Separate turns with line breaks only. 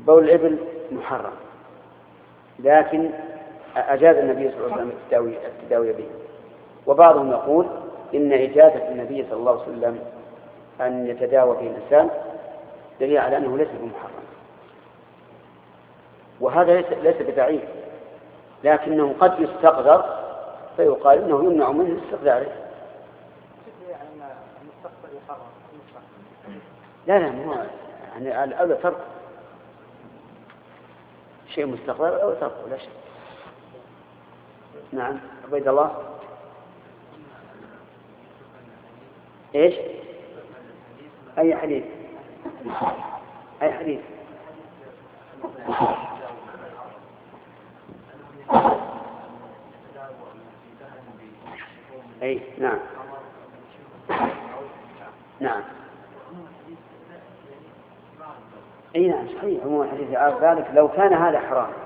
بول الإبل محرم، لكن أجاز النبي صلى الله عليه وسلم التداوي به. وبعضهم يقول إن إجازة النبي صلى الله عليه وسلم أن يتداوى به الإنسان دليل على أنه ليس بمحرم، وهذا ليس ببعيد، لكنه قد يستقدر فيقال إنه يمنع منه استقداره. لا مو يعني الأولى ترك شيء مستقبل أو تركه لا شيء. نعم عبيد الله. إيش؟ أي حديث؟ أي حديث؟ أي نعم نعم أي نعم صحيح. هو حديث ذلك لو كان هذا حرام